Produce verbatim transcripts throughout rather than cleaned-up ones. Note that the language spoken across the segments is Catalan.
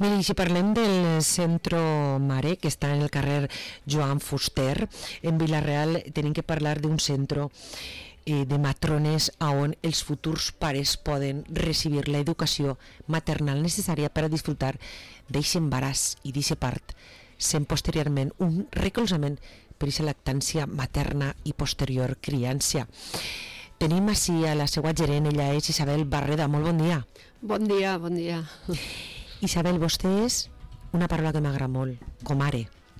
Miri, si parlem del Centro Mare, que està en el carrer Joan Fuster, en Vila-real, tenim que parlar d'un centre eh, de matrones on els futurs pares poden recibir la educació maternal necessària per a disfrutar d'aquest embaràs i d'aquest part, sent posteriorment un recolzament per a aquesta lactància materna i posterior criança. Tenim així a la seva gerent, ella és Isabel Barreda. Molt bon dia. Bon dia, bon dia. Isabel, vostè és una paraula que m'agrada molt, comare.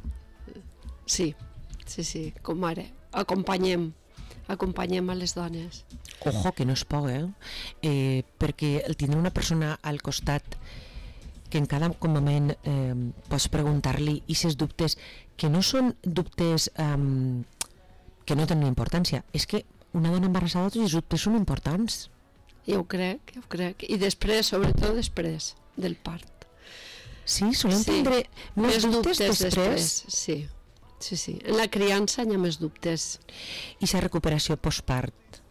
Sí, sí, sí, comare. Acompanyem, acompanyem a les dones. Ojo, que no és poc, eh? eh perquè el tindre una persona al costat que en cada moment eh, pots preguntar-li i ses dubtes, que no són dubtes eh, que no tenen importància, és que una dona embarassada, tots els dubtes són importants. Jo ho crec, jo ho crec. I després, sobretot després del part. Sí, solen sí. tindre més dubtes, dubtes després. després. Sí, sí, sí. En la criança hi ha més dubtes. I la recuperació postpart?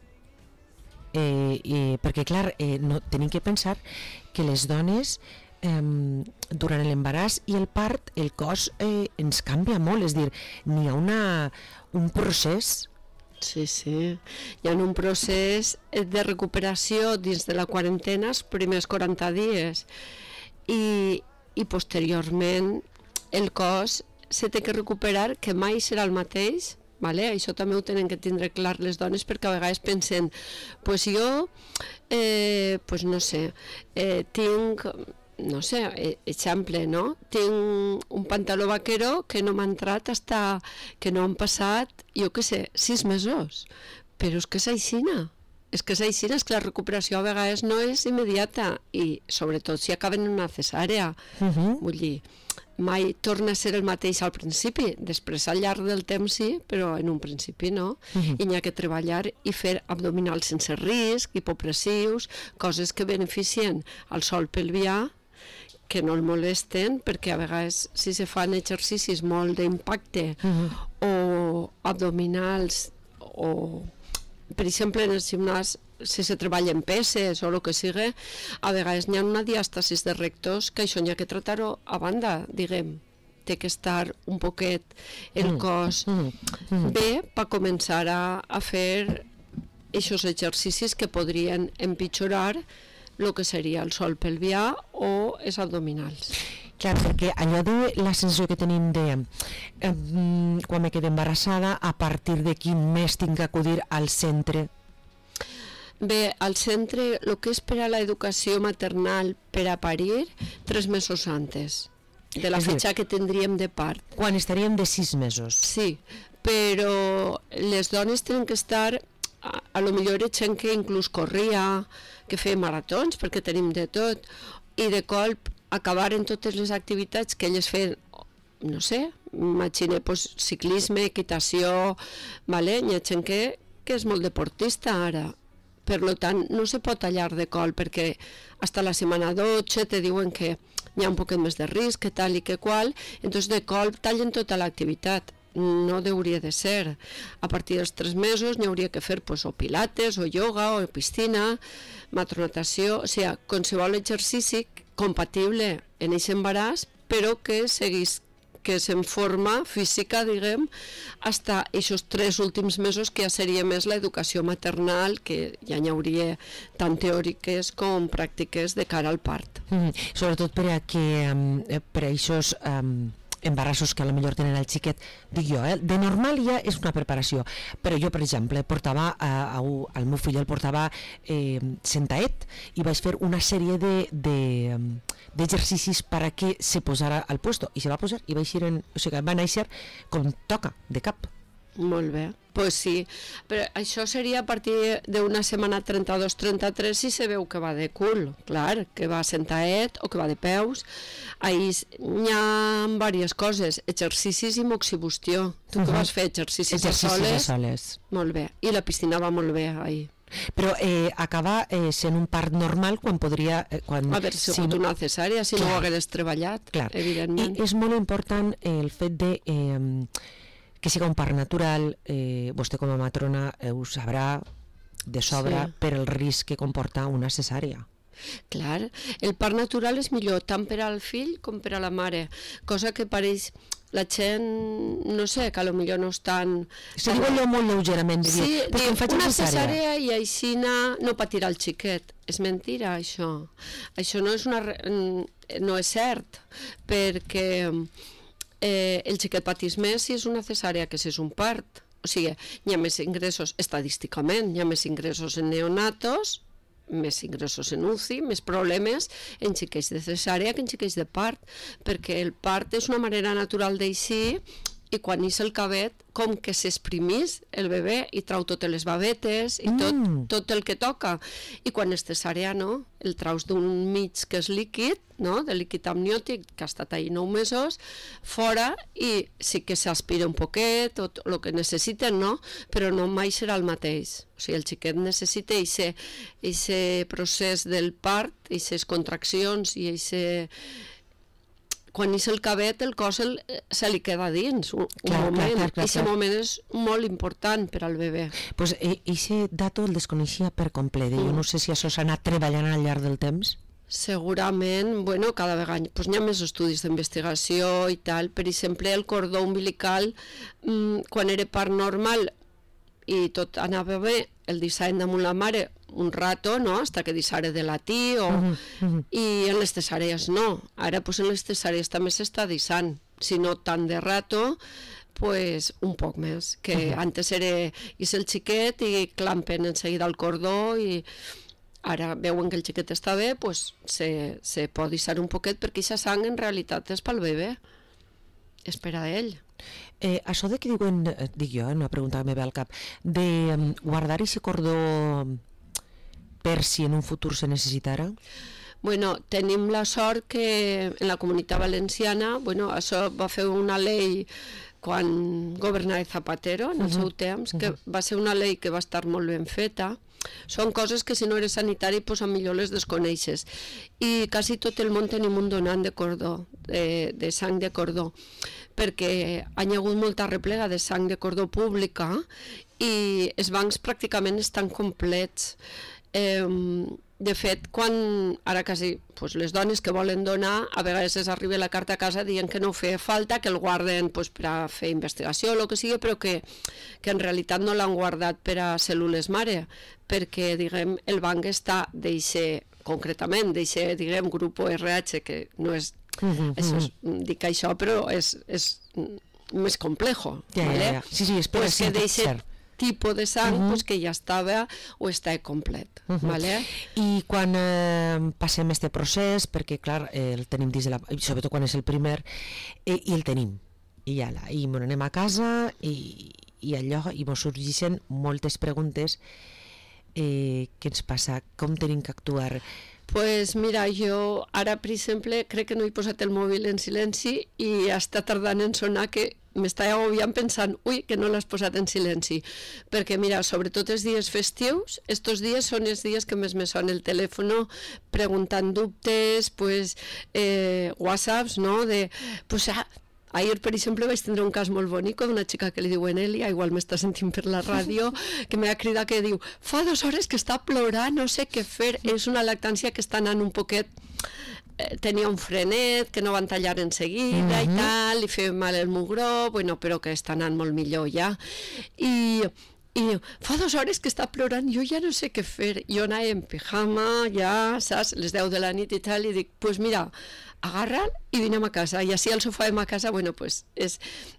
Eh, eh, perquè, clar, eh, no, tenim que pensar que les dones eh, durant l'embaràs i el part, el cos eh, ens canvia molt, és dir, n'hi ha una, un procés. Sí, sí. Hi ha un procés de recuperació dins de la quarantena els primers quaranta dies i, i posteriorment el cos se té que recuperar, que mai serà el mateix, vale? Això també ho tenen que tindre clar les dones, perquè a vegades pensen, pues jo, eh, pues no sé, eh, tinc... no sé, exemple, no? Tinc un pantaló vaquero que no m'ha entrat hasta que no han passat, jo què sé, sis mesos. Però és que és aixina. És que és aixina, és que la recuperació a vegades no és immediata i sobretot si acaben en una cesàrea. Uh-huh. Vull dir, mai torna a ser el mateix al principi, després al llarg del temps sí, però en un principi no. Uh-huh. I n'hi ha que treballar i fer abdominals sense risc, hipopressius, coses que beneficien al sòl pelvià, que no el molesten, perquè a vegades si se fan exercicis molt d'impacte uh-huh. o abdominals o per exemple en el gimnàs si se treballa en peses o el que sigui, a vegades n'hi ha una diàstasis de rectos que això n'hi ha que tractar-ho a banda, diguem, té que estar un poquet el cos uh-huh. Uh-huh. bé per començar a, a fer aquests exercicis que podrien empitjorar el que seria el sòl pelvià o els abdominals. Clar, perquè allò de la sensació que tenim de eh, quan me quedo embarassada, a partir de quin mes tinc que acudir al centre? Bé, al centre, el que és per a l'educació maternal per a parir, tres mesos antes de la fetge que tindríem de part. Quan estaríem de sis mesos? Sí, però les dones tenen que estar, a, a lo millor hi ha gent que inclús corria, que feia maratons, perquè tenim de tot, i de colp acabar en totes les activitats que elles feien, no sé, imagine, pues, ciclisme, equitació, vale? Hi ha gent que, que és molt deportista ara, per tant no se pot tallar de col, perquè hasta la setmana dotze te diuen que hi ha un poquet més de risc, que tal i que qual, entonces de colp tallen tota l'activitat. No hauria de ser. A partir dels tres mesos n'hi hauria que fer pues, o pilates, o yoga, o piscina, matronatació, o sigui, qualsevol exercici compatible en aquest embaràs, però que seguís, que se'n forma física, diguem, fins a aquests tres últims mesos, que ja seria més l'educació maternal, que ja n'hi hauria tant teòriques com pràctiques de cara al part. Mm, sobretot per a que um, per a aquests um, embarassos que a lo millor tenen el xiquet, dic jo, eh? De normal ja és una preparació, però jo, per exemple, portava a, a, al meu fill el portava eh, sentaet i vaig fer una sèrie de, de, d'exercicis per a que se posara al puesto, i se va posar i va, en, o sigui, va néixer com toca, de cap. Molt bé, doncs pues sí, però això seria a partir d'una setmana trenta-dos trenta-tres si se veu que va de cul, clar, que va sentaet o que va de peus. Ahí hi ha diverses coses, exercicis i moxibustió. Tu uh-huh. que vas fer exercicis, exercicis a soles? a soles. Molt bé, i la piscina va molt bé ahí. Però eh, acaba eh, sent un part normal quan podria... Eh, quan, haver sigut si, una cesària, si clar, no ho hagués treballat, clar, evidentment. I és molt important eh, el fet de... Eh, que siga un part natural, eh, vostè com a matrona eh, ho sabrà de sobre sí. per el risc que comporta una cesària. Clar, el part natural és millor tant per al fill com per a la mare, cosa que pareix la gent, no sé, que potser no estan... Se diu allò molt lleugerament, sí, dir, perquè em faig una cesària. cesàrea i així no patirà el xiquet. És mentira, això. Això no és, una, no és cert, perquè eh, el xiquet patís més si és una cesàrea que si és un part. O sigui, hi ha més ingressos, estadísticament, hi ha més ingressos en neonatos, més ingressos en U C I, més problemes en xiquets de cesàrea que en xiquets de part, perquè el part és una manera natural d'eixir i quan ix el cabet, com que s'exprimís el bebè i trau totes les babetes i tot, Mm. tot el que toca. I quan és cesàrea, no? El traus d'un mig que és líquid, no? De líquid amniòtic, que ha estat ahí nou mesos, fora, i sí que s'aspira un poquet, tot el que necessiten, no? Però no mai serà el mateix. O sigui, el xiquet necessita aquest procés del part, aquestes contraccions i aquest... Quan és el cabet, el cos el, se li queda dins un, Clar, un moment. clar, clar, clar, Aquest clar. moment és molt important per al bebè. Pues aquest dato el desconeixia per complet. Jo Mm. no sé si això s'ha anat treballant al llarg del temps. Segurament, bueno, cada vegada pues, hi ha més estudis d'investigació i tal. Per exemple, el cordó umbilical, mmm, quan era part normal i tot anava bé, el disseny damunt la mare un rato, no?, hasta que deixara de latir, o... Mhm, mhm. i en les cesàrees no. Ara pues, en les cesàrees també s'està deixant, si no tant de rato, pues un poc més, que Mhm. antes era és el xiquet i clampen en seguida el cordó i ara veuen que el xiquet està bé, pues se, se pot deixar un poquet perquè aquesta sang en realitat és pel bebè, és per a ell. Eh, això de que diuen, eh, dic jo, una pregunta que me ve al cap, de um, guardar aquest cordó per si en un futur se necessitara? Bueno, tenim la sort que en la Comunitat Valenciana, bueno, això va fer una llei quan governava Zapatero en el seu temps, que va ser una llei que va estar molt ben feta. Són coses que si no eres sanitari pues, a millor les desconeixes. I quasi tot el món tenim un donant de cordó, de, de sang de cordó, perquè hi ha hagut molta replega de sang de cordó pública i els bancs pràcticament estan complets. Eh, de fet, quan ara quasi pues, les dones que volen donar, a vegades es arriba la carta a casa dient que no feia falta, que el guarden pues, per a fer investigació o el que sigui, però que, que en realitat no l'han guardat per a cèl·lules mare, perquè diguem, el banc està d'eixe, concretament, d'eixe, diguem, grup R H, que no és, Mhm, això és mhm. dic això, però és, és més complejo. Ja, ja, ¿vale? ja. Sí, sí, és per Pues que d'eixe cert. tipus de sang Mhm. pues, que ja estava o està complet. Mhm. ¿Vale? I quan eh, passem este procés, perquè clar, eh, el tenim dins de la... sobretot quan és el primer, eh, i el tenim, i ja la, i m'anem a casa, i, i allò, i mos sorgeixen moltes preguntes, eh, què ens passa, com tenim que actuar? Pues mira, jo ara, per exemple, crec que no he posat el mòbil en silenci i està tardant en sonar que m'està agobiant pensant, ui, que no l'has posat en silenci. Perquè mira, sobretot els dies festius, estos dies són els dies que més me sona el telèfon preguntant dubtes, pues, eh, whatsapps, no? De, pues, ah, ahir, per exemple, vaig tindre un cas molt bonic d'una xica que li diuen Elia, igual m'està sentint per la ràdio, que m'ha cridat que diu, fa dues hores que està plorant, no sé què fer, és una lactància que està anant un poquet, eh, tenia un frenet, que no van tallar en seguida i Mhm. tal, li feia mal el mugró, bueno, però que està anant molt millor ja. I... I diu, fa dues hores que està plorant, jo ja no sé què fer. Jo anava en pijama, ja, saps, les deu de la nit i tal, i dic, pues mira, agarra'n i vinem a casa. I així al sofà de ma casa, bueno, pues és...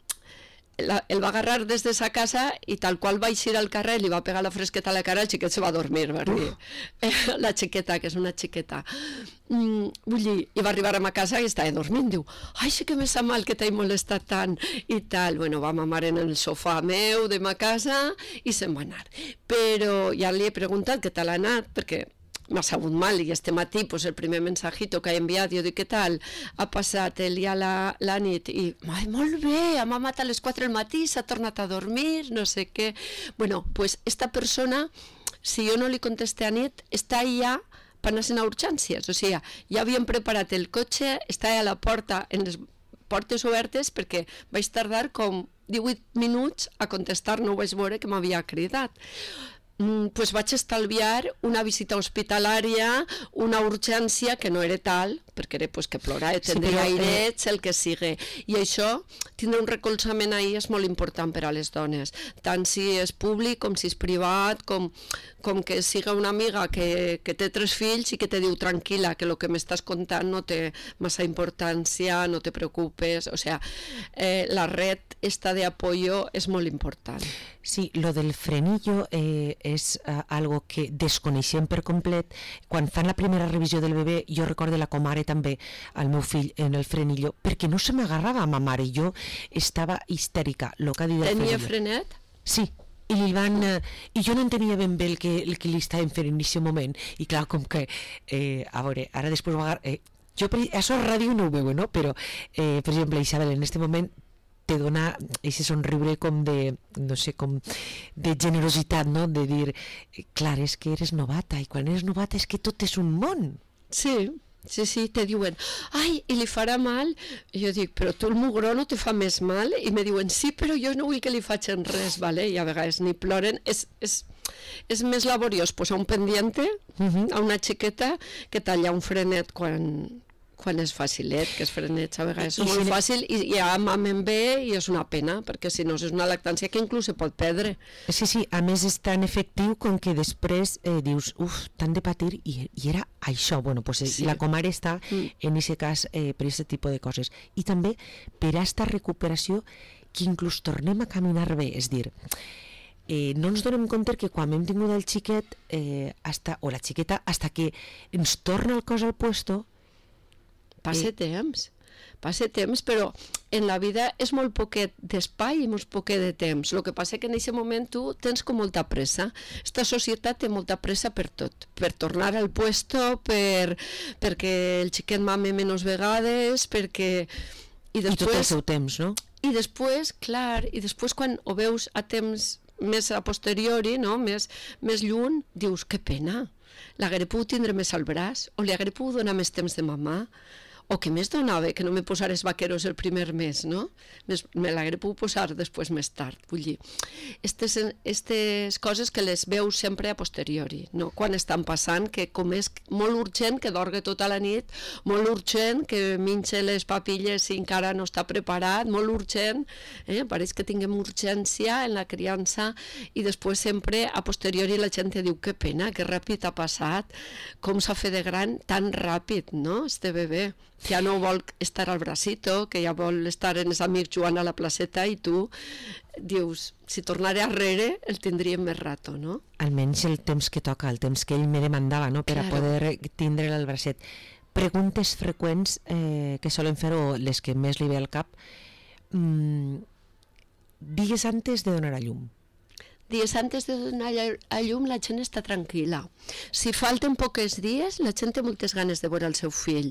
La, el va agarrar des de sa casa i tal qual va eixir al carrer, li va pegar la fresqueta a la cara, el xiquet se va dormir, va dir. La xiqueta, que és una xiqueta. Mm, vull dir, i va arribar a ma casa i estava dormint, diu, ai, sí que me sap mal que t'he molestat tant, i tal. Bueno, va mamar en el sofà meu de ma casa i se'n va anar. Però ja li he preguntat què tal ha anat, perquè m'ha sabut mal, i este matí pues, el primer mensajito que ha enviat, jo dic, què tal? Ha passat el dia la, la nit, i, ai, molt bé, ha mamat a les quatre del matí, s'ha tornat a dormir, no sé què. Bueno, pues esta persona, si jo no li contesté a nit, està allà per anar a urgències, o sigui, ja havien preparat el cotxe, estava a la porta, en les portes obertes, perquè vaig tardar com divuit minuts a contestar, no ho vaig veure que m'havia cridat. pues vaig estalviar una visita hospitalària, una urgència que no era tal, perquè era pues, que plorava, tindria sí, airets, eh... el que sigui. I això, tindre un recolzament ahí és molt important per a les dones, tant si és públic com si és privat, com, com que siga una amiga que, que té tres fills i que te diu tranquil·la, que el que m'estàs contant no té massa importància, no te preocupes, o sea, eh, la red esta de apoyo és molt important. Sí, lo del frenillo eh, és uh, algo que desconeixem per complet. Quan fan la primera revisió del bebè, jo recordo la comare també al meu fill en el frenillo, perquè no se m'agarrava a ma mare, i jo estava histèrica. Lo que ha dit Tenia frenet? Sí, i li van, eh, i jo no entenia ben bé el que, el que li estàvem fent en aquest moment, i clar, com que eh, a veure, ara després ho agar... eh, jo, això a ràdio no ho veu, no? Però eh, per exemple, Isabel, en aquest moment te dona ese somriure com de, no sé, com de generositat, no? De dir, clar, és que eres novata, i quan eres novata és que tot és un món. Sí, sí, sí, te diuen, ai, i li farà mal? I jo dic, però tu el mugró no te fa més mal? I me diuen, sí, però jo no vull que li facin res, vale? I a vegades ni ploren, és... és és més laboriós posar un pendiente uh-huh. a una xiqueta que tallar un frenet quan, quan és facilet, que és frenets a vegades és molt si fàcil i, i ja mamen bé i és una pena, perquè si no és una lactància que inclús se pot perdre. Sí, sí, a més és tan efectiu com que després eh, dius, uf, t'han de patir i, i era això, bueno, pues sí. La comare està mm. en aquest cas eh, per aquest tipus de coses. I també per a aquesta recuperació que inclús tornem a caminar bé, és dir, Eh, no ens donem compte que quan hem tingut el xiquet eh, hasta, o la xiqueta hasta que ens torna el cos al puesto passa eh... temps passa temps, però en la vida és molt poquet d'espai i molt poquet de temps. El que passa que en aquest moment tu tens com molta pressa. Esta societat té molta pressa per tot, per tornar al puesto, per, perquè el xiquet mame menys vegades, perquè... I, després... I tot el seu temps, no? I després, clar, i després quan ho veus a temps més a posteriori, no? més, més lluny, dius, que pena, l'hagueré pogut tindre més al braç, o li hagueré pogut donar més temps de mamà, o què més donava, que no me posares vaqueros el primer mes, no? Me l'hagueré pogut posar després més tard, vull dir. Estes, estes coses que les veus sempre a posteriori, no? Quan estan passant, que com és molt urgent que dorgue tota la nit, molt urgent que minxe les papilles si encara no està preparat, molt urgent, eh? Pareix que tinguem urgència en la criança i després sempre a posteriori la gent diu que pena, que ràpid ha passat, com s'ha fet de gran tan ràpid, no? Este bebè. Que ja no vol estar al bracito, que ja vol estar en els amics jugant a la placeta i tu dius, si tornaré arrere el tindríem més rato, no? Almenys el temps que toca, el temps que ell me demandava, no? Per claro. A poder tindre'l al bracet. Preguntes freqüents eh, que solen fer, o les que més li ve al cap, mm, digues antes de donar a llum. Dies antes de donar a llum la gent està tranquil·la. Si falten poques dies, la gent té moltes ganes de veure el seu fill.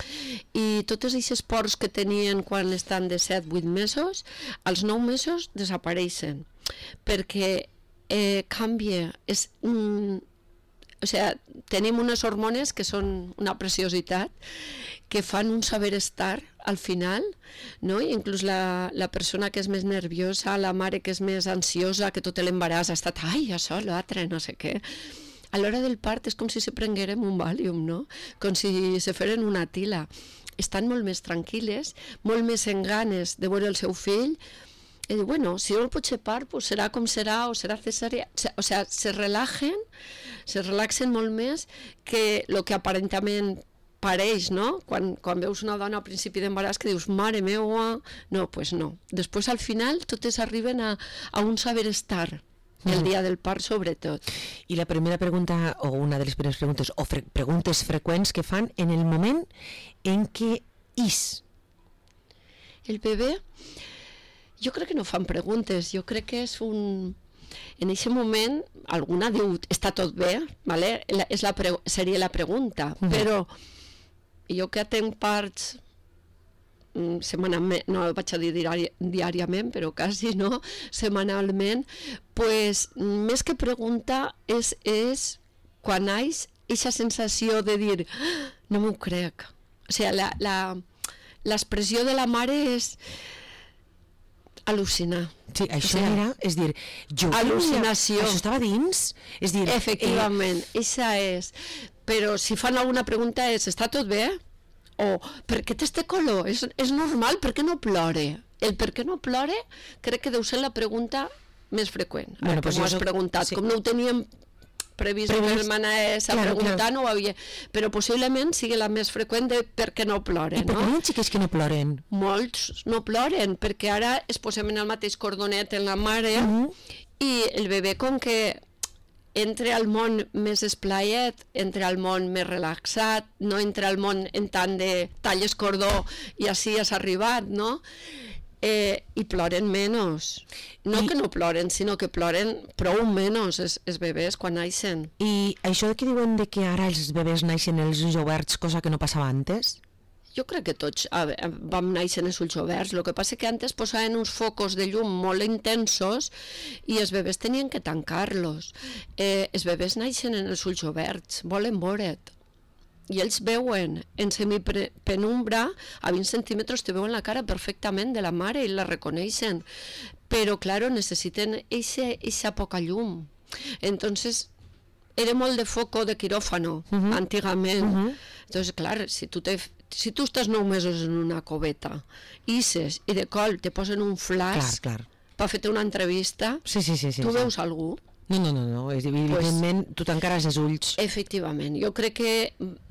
I totes aquestes pors que tenien quan estan de set a vuit mesos, als nou mesos desapareixen. Perquè eh, canvia. És un... O sigui, tenim unes hormones que són una preciositat, que fan un saber estar al final, no? I inclús la, la persona que és més nerviosa, la mare que és més ansiosa, que tot l'embaràs ha estat, ai, això, l'altre, no sé què. A l'hora del part és com si se prenguérem un Valium, no? Com si se feren una tila. Estan molt més tranquil·les, molt més en ganes de veure el seu fill, i diu, bueno, si no el pot ser part, pues serà com serà, o serà cesària. O sigui, se relaxen, se relaxen molt més que el que aparentament pareix, no? Quan, quan veus una dona al principi d'embaràs que dius, mare meua, no, doncs pues no. Després, al final, totes arriben a, a un saber estar, el dia del part, sobretot. I la primera pregunta, o una de les primeres preguntes, o fre preguntes freqüents que fan en el moment en què is? El bebè, jo crec que no fan preguntes, jo crec que és un... En aquest moment, alguna diu, està tot bé, vale? La, és la pre seria la pregunta, uh-huh. Però jo que tenc parts setmanalment, no vaig a dir diari, diàriament, però quasi no, setmanalment, pues, més que pregunta és, és quan haig aquesta sensació de dir, ah, no m'ho crec. O sigui, la, la, l'expressió de la mare és... Al·lucinar. Sí, això O sigui, era, és dir, jo... Al·lucinació. Això estava dins? És dir... Efectivament, eh... això és. Però si fan alguna pregunta és, està tot bé? O, per què té este color? És, és normal, per què no plore? El per què no plore crec que deu ser la pregunta més freqüent. Bueno, Ara, pues m'ho has soc... preguntat. Sí. Com no ho teníem previst que m'anava a claro, preguntar, claro. No ho havia... Però possiblement sigui la més freqüent de per què no ploren, I per què no? hi ha xiquets que no ploren? Molts no ploren, perquè ara es posen en el mateix cordonet en la mare uh -huh. i el bebè, com que entra al món més esplaiet, entra al món més relaxat, no entra al món en tant de talles cordó i així has arribat, no? Eh, i ploren menys. No I... que no ploren, sinó que ploren prou menys els, els bebès quan naixen. I això que diuen de que ara els bebès naixen els ulls oberts, cosa que no passava antes? Jo crec que tots a, a, vam néixer amb els ulls oberts. El que passa que antes posaven uns focos de llum molt intensos i els bebès tenien que tancar-los. Eh, els bebès naixen amb els ulls oberts, volen veure't. I ells veuen en semipenumbra, a vint centímetres te veuen la cara perfectament de la mare i la reconeixen, però claro, necessiten eixa poca llum. Entonces era molt de foco de quiròfano, uh -huh. antigament. Uh -huh. Entonces, clar, si tu, te, si tu estàs nou mesos en una coveta, isses i de col te posen un flash clar, clar. per fer-te una entrevista, sí, sí, sí, sí, tu sí. veus algú? No, no, no, no. evidentment pues, tu t'encares els ulls. Efectivament, jo crec que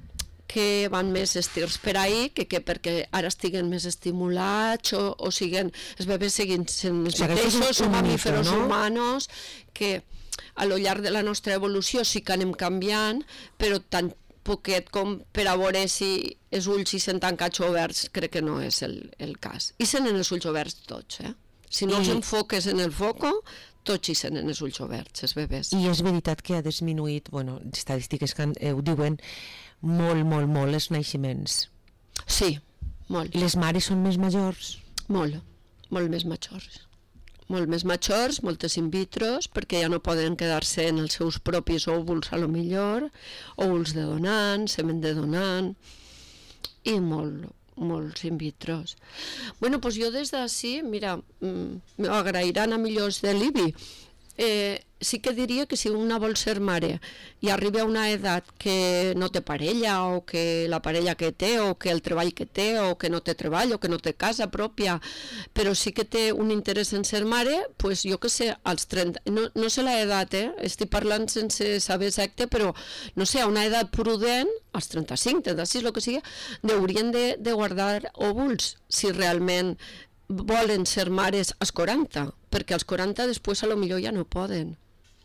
que van més estirs per ahir que, que perquè ara estiguen més estimulats o, o siguen, els bebès siguin sent més o sigui, mateixos, són mamíferos no? humanos, que a lo llarg de la nostra evolució sí que anem canviant, però tan poquet com per a veure si els ulls si s'han tancat oberts, crec que no és el, el cas. I sent en els ulls oberts tots, eh? Si no I... els enfoques en el foco, tots hi sent en els ulls oberts, els bebès. I és veritat que ha disminuït, bueno, estadístiques que eh, ho diuen, molt, molt, molt els naixements. Sí, molt. I les mares són més majors? Molt, molt més majors. Molt més majors, moltes in vitros, perquè ja no poden quedar-se en els seus propis òvuls a lo millor, òvuls de donant, semen de donant, i molt, molts in vitros. Bueno, doncs jo des d'ací, mira, m'agrairan a millors de l'I B I. Eh, sí que diria que si una vol ser mare i arriba a una edat que no té parella o que la parella que té o que el treball que té o que no té treball o que no té casa pròpia, però sí que té un interès en ser mare, pues jo que sé, als trenta, no, no sé l'edat, eh? Estic parlant sense saber exacte, però no sé, a una edat prudent, als trenta-cinc, trenta-sis, el que sigui, haurien de, de guardar òvuls si realment volen ser mares als quaranta, perquè als quaranta després a lo millor ja no poden.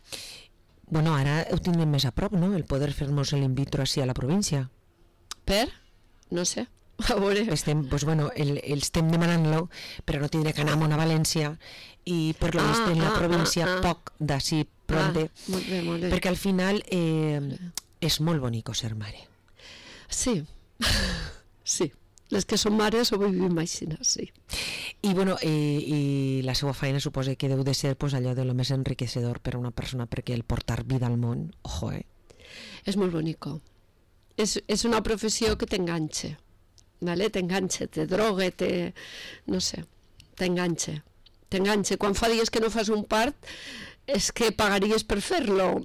Bueno, ara ho tindrem més a prop, no?, el poder fer-nos l'in vitro així a la província. Per? No sé, a veure. Estem, pues bueno, el, el estem demanant-lo, però no tindré que anar a una València i per lo vist ah, en la ah, província ah, ah. poc d'ací pronte, ah, molt bé, molt bé. perquè al final eh, és molt bonico ser mare. Sí, sí. Les que són mares ho vivim així, sí. I, bueno, i, i la seva feina suposa que deu de ser pues, allò de lo més enriquecedor per a una persona, perquè el portar vida al món, ojo, eh? És molt bonico. És, és una professió que t'enganxa, ¿vale? T'enganxa, te droga, te... no sé, t'enganxa. T'enganxa. Quan fa dies que no fas un part, és que pagaries per fer-lo.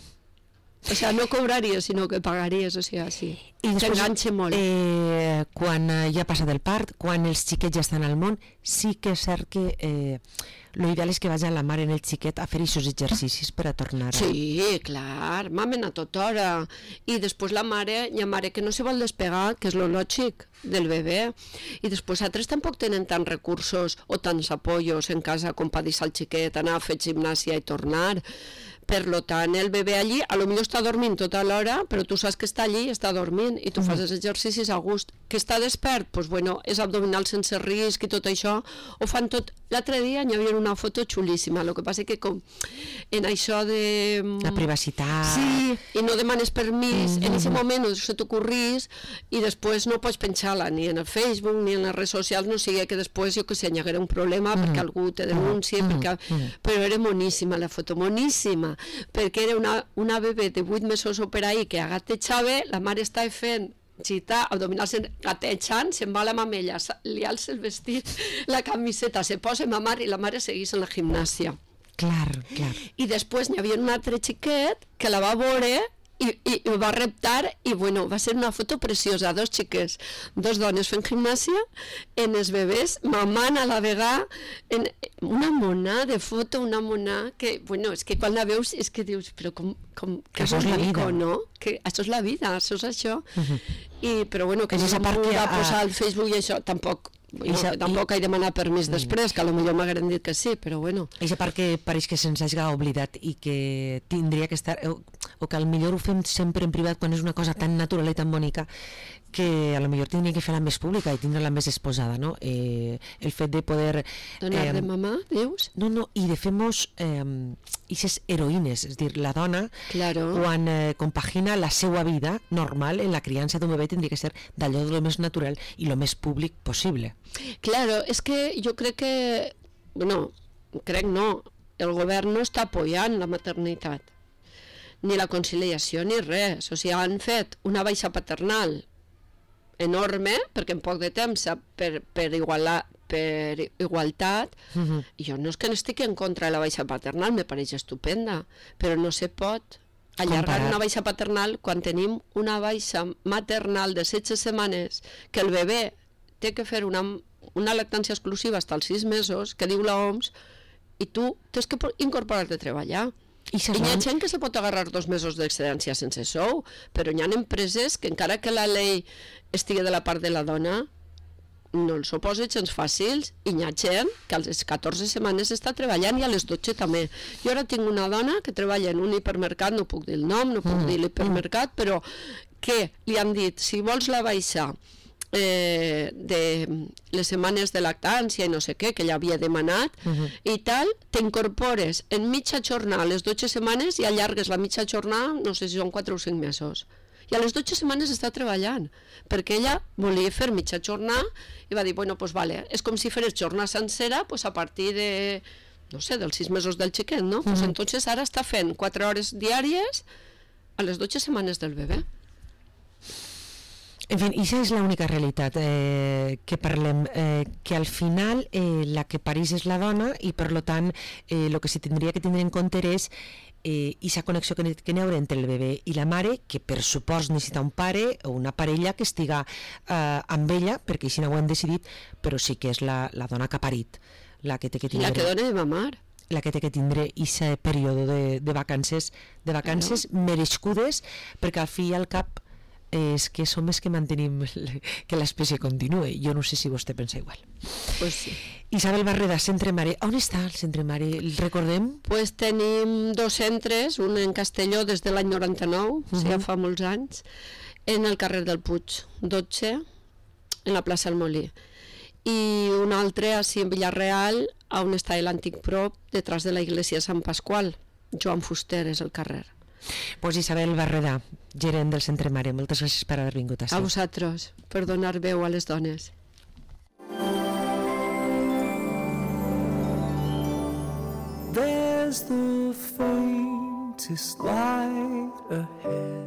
O sigui, no cobraries, sinó que pagaries, o sigui, sí. I t'enganxa molt. Eh, quan ja passa del part, quan els xiquets ja estan al món, sí que és cert que eh, l'ideal és que vagi la mare en el xiquet a fer aquests exercicis per a tornar. Sí, clar, mamen a tota hora. I després la mare, hi ha mare que no se vol despegar, que és lo lògic del bebè. I després altres tampoc tenen tants recursos o tants apoyos en casa com per deixar el xiquet, anar a fer gimnàsia i tornar. Per lo tant, el bebè allí, a lo millor està dormint tota l'hora, però tu saps que està allí i està dormint, i tu fas els exercicis a gust. Que està despert? Doncs bueno, és abdominal sense risc i tot això, ho fan tot. L'altre dia hi havia una foto xulíssima, el que passa que com en això de... La privacitat... Sí, i no demanes permís, mm -hmm. en aquest moment no se t'ocorrís, i després no pots penjar-la ni en el Facebook ni en les redes socials, no sigui que després, jo que sé, hi haguera un problema mm -hmm. perquè algú te denuncie, mm -hmm. perquè... però era moníssima la foto, moníssima, perquè era una, una bebè de vuit mesos o per ahí que agatejava, la mare estava fent gita, abdominals gatejant, se'n va a la mamella, li alça el vestit, la camiseta, se posa ma mare i la mare segueix en la gimnàsia. Clar, clar. I després n'hi havia un altre xiquet que la va veure i, i, i va reptar i bueno, va ser una foto preciosa, dos xiques, dos dones fent gimnàsia en els bebès, mamant a la vegada en una mona de foto, una mona que, bueno, és que quan la veus és que dius, però com, com que això és la vida, no? Que això és la vida, això és això. Uh-huh. I, però bueno, que és no part que va a... posar al Facebook i això, tampoc bueno, Ixa, tampoc i... he demanat permís després, que potser m'hagueren dit que sí, però bueno. Eixa part que pareix que se'ns hagi oblidat i que tindria que estar, o, o que al millor ho fem sempre en privat quan és una cosa tan natural i tan bonica, que a lo millor tindria que fer-la més pública i tindre-la més exposada, no? Eh, el fet de poder... Donar eh, de mamà, dius? No, no, i de fer-nos eh, ixes heroïnes, és dir, la dona, claro. quan eh, compagina la seva vida normal en la criança d'un bebè, tindria que ser d'allò de lo més natural i lo més públic possible. Claro, és que jo crec que, bueno, crec no, el govern no està apoyant la maternitat, ni la conciliació ni res, o sigui, han fet una baixa paternal enorme, perquè en poc de temps per, per, igualar, per igualtat, uh-huh. jo no és que n'estic en contra de la baixa paternal, me pareix estupenda, però no se pot allargar Comparar. una baixa paternal quan tenim una baixa maternal de setze setmanes, que el bebè té que fer una, una lactància exclusiva fins als sis mesos, que diu l'O M S, i tu tens que incorporar-te a treballar. I, I hi ha gent que se pot agarrar dos mesos d'excedència sense sou, però hi ha empreses que encara que la llei estigui de la part de la dona, no els ho posa gens fàcils, i hi ha gent que a les catorze setmanes està treballant i a les dotze també. Jo ara tinc una dona que treballa en un hipermercat, no puc dir el nom, no puc mm. dir l'hipermercat, però que li han dit, si vols la baixa eh, de les setmanes de lactància i no sé què, que ella havia demanat, uh-huh. i tal, t'incorpores en mitja jornada a les dotze setmanes i allargues la mitja jornada, no sé si són quatre o cinc mesos. I a les dotze setmanes està treballant, perquè ella volia fer mitja jornada i va dir, bueno, pues vale, és com si feres jornada sencera, pues a partir de, no sé, dels sis mesos del xiquet, no? Uh-huh. Pues entonces ara està fent quatre hores diàries a les dotze setmanes del bebè. En fi, això és l'única realitat eh, que parlem, eh, que al final eh, la que pareix és la dona i per lo tant el eh, que se tindria que tindre en compte és eh, aquesta connexió que, que n'hi haurà entre el bebè i la mare, que per supost necessita un pare o una parella que estiga eh, amb ella, perquè així no ho hem decidit, però sí que és la, la dona que ha parit, la que té que tindre... La que dona de mamar. la que té que tindre aquest període de, de vacances, de vacances no. merescudes, perquè al fi i al cap és que som els que mantenim que l'espècie continue. Jo no sé si vostè pensa igual. Pues sí. Isabel Barreda, Centre Mare. On està el Centre Mare? El recordem? Pues tenim dos centres, un en Castelló des de l'any noranta-nou, uh-huh. o sigui, ja fa molts anys, en el carrer del Puig, dotze, en la plaça del Molí. I un altre així en Villarreal, on està l'antic prop, detrás de la iglesia de Sant Pasqual. Joan Fuster és el carrer. Pues Isabel Barreda, gerent del Centre Mare, moltes gràcies per haver vingut a A vosaltres, per donar veu a les dones. There's the faintest light ahead.